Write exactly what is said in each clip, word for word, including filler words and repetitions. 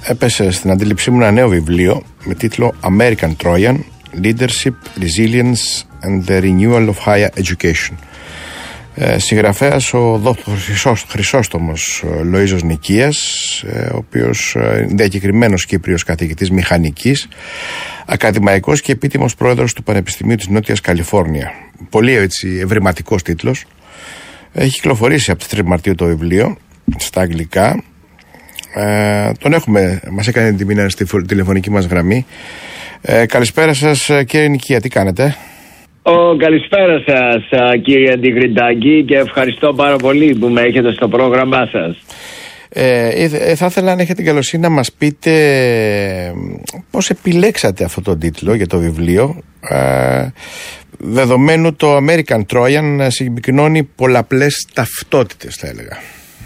έπεσε στην αντίληψή μου ένα νέο βιβλίο με τίτλο American Trojan, Leadership, Resilience and the Renewal of Higher Education. Ε, συγγραφέας ο δόκτωρ Χρυσόστομος Λοΐζος Νικίας, ε, ο οποίος είναι διακεκριμένος Κύπριος καθηγητής μηχανικής, ακαδημαϊκός και επίτιμος πρόεδρος του Πανεπιστημίου της Νότιας Καλιφόρνια. Πολύ έτσι ευρηματικός τίτλος. Έχει κυκλοφορήσει από τις τρεις Μαρτίου το βιβλίο στα αγγλικά. Ε, τον έχουμε, μας έκανε την τιμή να είναι στη τηλεφωνική μας γραμμή. Ε, καλησπέρα σας κύριε Νικία, τι κάνετε? Oh, καλησπέρα σας κύριε Αντιγριτάκη και ευχαριστώ πάρα πολύ που με έχετε στο πρόγραμμά σας. Ε, ε, θα ήθελα αν έχετε την καλοσύνη να μας πείτε πώς επιλέξατε αυτό το τίτλο για το βιβλίο, ε, δεδομένου το American Trojan συμπυκνώνει πολλαπλές ταυτότητες, θα έλεγα.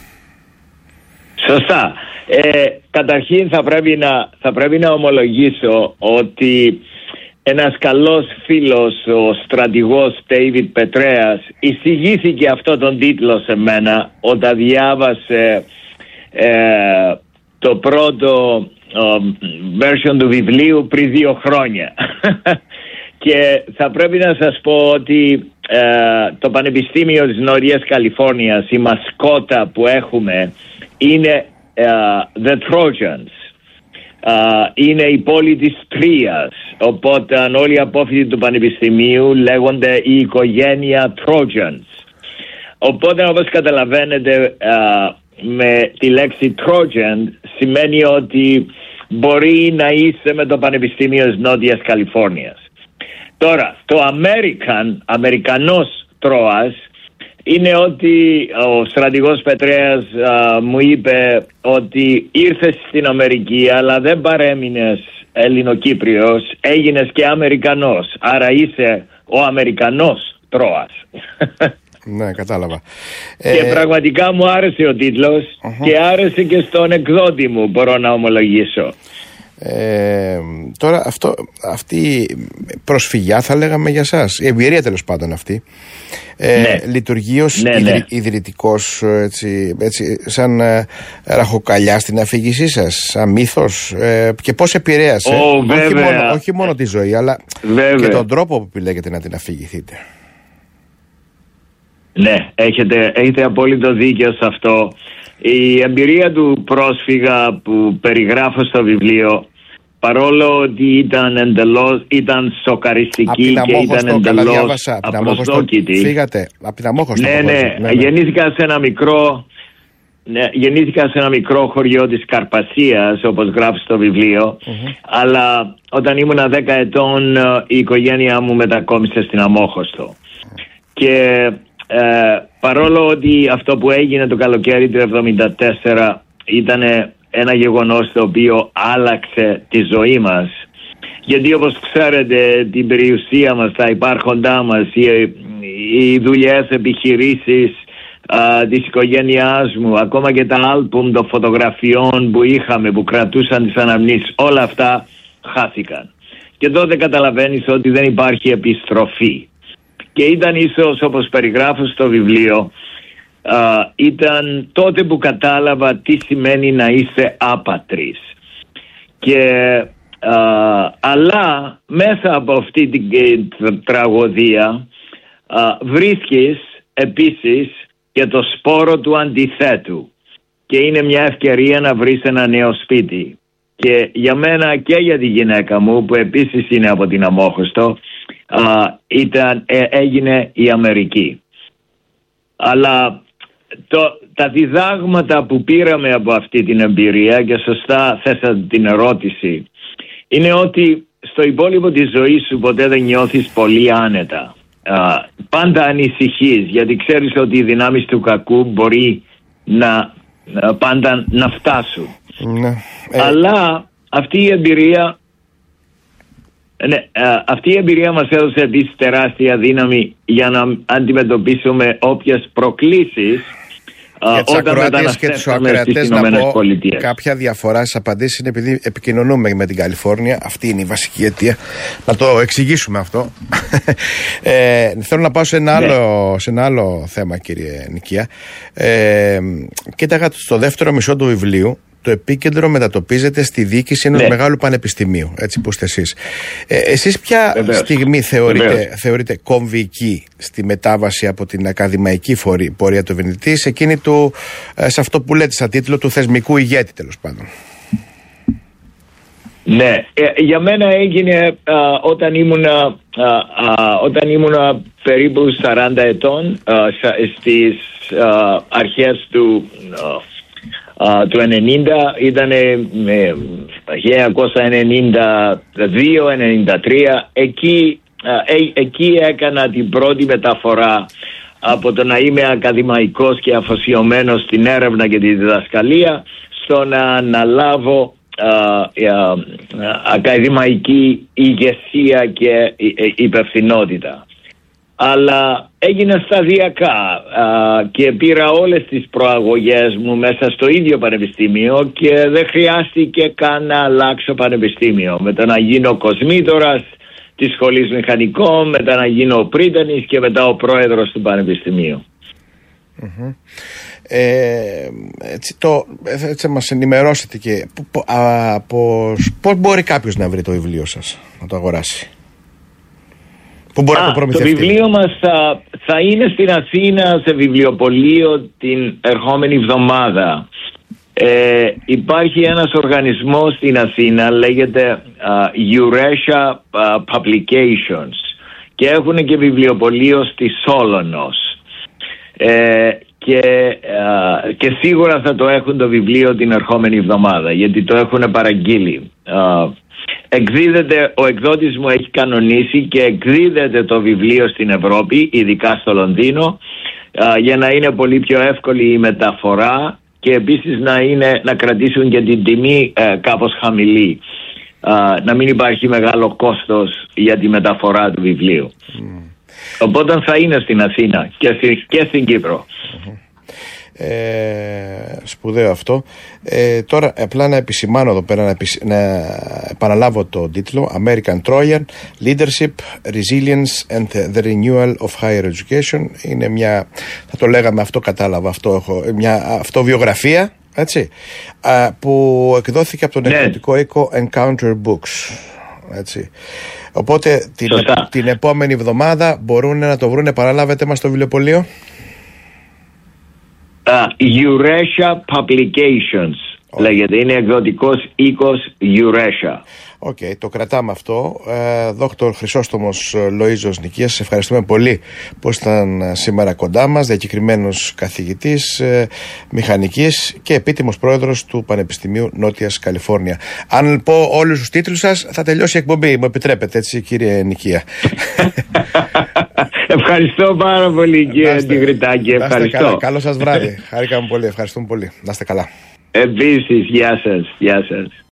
Σωστά. Ε, καταρχήν θα πρέπει, να, θα πρέπει να ομολογήσω ότι ένας καλός φίλος, ο στρατηγός David Πετρέας, εισηγήθηκε αυτό τον τίτλο σε μένα όταν διάβασε ε, το πρώτο ε, version του βιβλίου πριν δύο χρόνια. Και θα πρέπει να σας πω ότι ε, το Πανεπιστήμιο της Νότιας Καλιφόρνιας, η μασκότα που έχουμε είναι uh, The Trojans. Uh, είναι η πόλη της Τρίας, οπότε όλοι οι απόφοιτοι του Πανεπιστημίου λέγονται η οικογένεια Trojans. Οπότε όπως καταλαβαίνετε uh, με τη λέξη Trojan σημαίνει ότι μπορεί να είσαι με το Πανεπιστήμιο της Νότιας Καλιφόρνιας. Τώρα το American, Αμερικανός Τρόας, είναι ότι ο στρατηγός Πετρέας α, μου είπε ότι ήρθες στην Αμερική αλλά δεν παρέμεινες Ελληνοκύπριος, έγινες και Αμερικανός, άρα είσαι ο Αμερικανός Τρόας. Ναι, κατάλαβα. Και ε... πραγματικά μου άρεσε ο τίτλος uh-huh. και άρεσε και στον εκδότη μου, μπορώ να ομολογήσω. Ε, τώρα αυτό, αυτή η προσφυγιά θα λέγαμε για σας, η εμπειρία τέλος πάντων αυτή, ε, ναι. λειτουργεί ως ναι, ιδρυ, ναι. ιδρυτικός έτσι, έτσι, σαν ε, ραχοκαλιά στην αφήγησή σας, σαν μύθος, ε, και πώς επηρέασε oh, όχι, μόνο, όχι μόνο τη ζωή αλλά βέβαια. και τον τρόπο που επιλέγετε να την αφηγηθείτε. Ναι, έχετε, έχετε απόλυτο δίκιο σε αυτό. Η εμπειρία του πρόσφυγα που περιγράφω στο βιβλίο, παρόλο ότι ήταν εντελώς, ήταν σοκαριστική και ήταν εντελώς απροσδόκητη. Φύγατε, από την Αμόχωστο. Ναι, ναι, ναι, γεννήθηκα σε ένα μικρό, ναι, γεννήθηκα σε ένα μικρό χωριό της Καρπασίας, όπως γράφει στο βιβλίο, mm-hmm. αλλά όταν ήμουν δέκα ετών η οικογένειά μου μετακόμισε στην Αμόχωστο. Mm. Και Ε, παρόλο ότι αυτό που έγινε το καλοκαίρι του εβδομήντα τέσσερα ήταν ένα γεγονός το οποίο άλλαξε τη ζωή μας, γιατί όπως ξέρετε την περιουσία μας, τα υπάρχοντά μας, οι, οι δουλειές, επιχειρήσεις α, της οικογένειάς μου, ακόμα και τα άλμπουμ των φωτογραφιών που είχαμε που κρατούσαν τις αναμνήσεις, όλα αυτά χάθηκαν. Και τότε καταλαβαίνεις ότι δεν υπάρχει επιστροφή. Και ήταν ίσως, όπως περιγράφω στο βιβλίο, α, ήταν τότε που κατάλαβα τι σημαίνει να είσαι άπατρης. Και, α, αλλά μέσα από αυτή την τραγωδία α, βρίσκεις επίσης και το σπόρο του αντιθέτου. Και είναι μια ευκαιρία να βρεις ένα νέο σπίτι. Και για μένα και για τη γυναίκα μου, που επίσης είναι από την Αμόχωστο, Uh, ήταν, ε, έγινε η Αμερική. Αλλά το, τα διδάγματα που πήραμε από αυτή την εμπειρία, και σωστά θέσατε την ερώτηση, είναι ότι στο υπόλοιπο της ζωής σου ποτέ δεν νιώθεις πολύ άνετα. Uh, πάντα ανησυχείς, γιατί ξέρεις ότι οι δυνάμεις του κακού μπορεί να, να πάντα να φτάσουν. Ναι. Ε... Αλλά αυτή η εμπειρία Ναι, αυτή η εμπειρία μας έδωσε επίσης τεράστια δύναμη για να αντιμετωπίσουμε όποιες προκλήσεις Για τους ακροατές και τους ακροατές να πω κάποια διαφορά στις απαντήσεις είναι επειδή επικοινωνούμε με την Καλιφόρνια. Αυτή είναι η βασική αιτία. Να το εξηγήσουμε αυτό. ε, θέλω να πάω σε ένα, ναι. άλλο, σε ένα άλλο θέμα, κύριε Νικία. Ε, κοίταγα στο δεύτερο μισό του βιβλίου το επίκεντρο μετατοπίζεται στη διοίκηση ενός ναι. μεγάλου πανεπιστημίου, έτσι που είστε εσείς. Ε, εσείς ποια Βεβαίως. στιγμή θεωρείτε, θεωρείτε κομβική στη μετάβαση από την ακαδημαϊκή φορή, πορεία του επενδυτή σε εκείνη του, σε αυτό που λέτε σαν τίτλο του θεσμικού ηγέτη, τέλος πάντων? Ναι, ε, για μένα έγινε α, όταν ήμουν α, α, όταν ήμουν περίπου σαράντα ετών α, στις α, αρχές του, α, α, του ενενήντα, ήταν χίλια εννιακόσια ενενήντα δύο ενενήντα τρία, εκεί, α, ε, εκεί έκανα την πρώτη μεταφορά από το να είμαι ακαδημαϊκός και αφοσιωμένος στην έρευνα και τη διδασκαλία στο να αναλάβω Uh, uh, uh, ακαδημαϊκή ηγεσία και υπευθυνότητα. Αλλά έγινε σταδιακά uh, και πήρα όλες τις προαγωγές μου μέσα στο ίδιο πανεπιστήμιο και δεν χρειάστηκε καν να αλλάξω πανεπιστήμιο. Μετά να γίνω κοσμήτορας της Σχολής Μηχανικών, μετά να γίνω πρίτανης και μετά ο πρόεδρος του πανεπιστημίου. Mm-hmm. Ε, έτσι, το, έτσι μας ενημερώσετε και α, πώς, πώς μπορεί κάποιος να βρει το βιβλίο σας, να το αγοράσει? Πού μπορεί Α, να το προμηθευτεί? Το βιβλίο μας θα, θα είναι στην Αθήνα σε βιβλιοπωλείο την ερχόμενη εβδομάδα. Ε, υπάρχει ένας οργανισμός στην Αθήνα, λέγεται uh, Eurasia uh, Publications, και έχουν και βιβλιοπωλείο στη Σόλωνος. Ε, Και, α, και σίγουρα θα το έχουν το βιβλίο την ερχόμενη εβδομάδα, γιατί το έχουν παραγγείλει. Α, εκδίδεται, ο εκδότης μου έχει κανονίσει και εκδίδεται το βιβλίο στην Ευρώπη, ειδικά στο Λονδίνο, α, για να είναι πολύ πιο εύκολη η μεταφορά και επίσης να, είναι, να κρατήσουν και την τιμή α, κάπως χαμηλή. Α, να μην υπάρχει μεγάλο κόστος για τη μεταφορά του βιβλίου. Mm. Οπότε θα είναι στην Αθήνα και, στη, και στην Κύπρο. Ε, σπουδαίο αυτό. Ε, τώρα απλά να επισημάνω εδώ πέρα, να, επισ... να επαναλάβω το τίτλο: American Trojan, Leadership, Resilience and the Renewal of Higher Education. Είναι μια, θα το λέγαμε αυτό, κατάλαβα, αυτό έχω, μια αυτοβιογραφία, έτσι, α, που εκδόθηκε από τον ναι. εκδοτικό οίκο Encounter Books, έτσι. Οπότε την, ε, την επόμενη εβδομάδα μπορούν να το βρουν. Παραλάβετε μας το βιβλιοπωλείο. Uh, Eurasia Publications okay. λέγεται, είναι εκδοτικός οίκος Eurasia. Οκ, okay, το κρατάμε αυτό. Ε, Δόκτωρ Χρυσόστομος Λοΐζος Νικίας, σας ευχαριστούμε πολύ που ήσταν σήμερα κοντά μας, διακεκριμένος καθηγητής ε, μηχανικής και επίτιμος πρόεδρος του Πανεπιστημίου Νότιας Καλιφόρνια. Αν πω όλους τους τίτλους σας θα τελειώσει η εκπομπή, μου επιτρέπετε, έτσι, κύριε Νικία? Ευχαριστώ πάρα πολύ, κύριε Τιγρητάκη. Ευχαριστώ. Καλά. Καλό σας βράδυ. Χάρηκαμε πολύ. Ευχαριστούμε πολύ. Να είστε καλά. Επίσης, γεια σας. Γεια σας.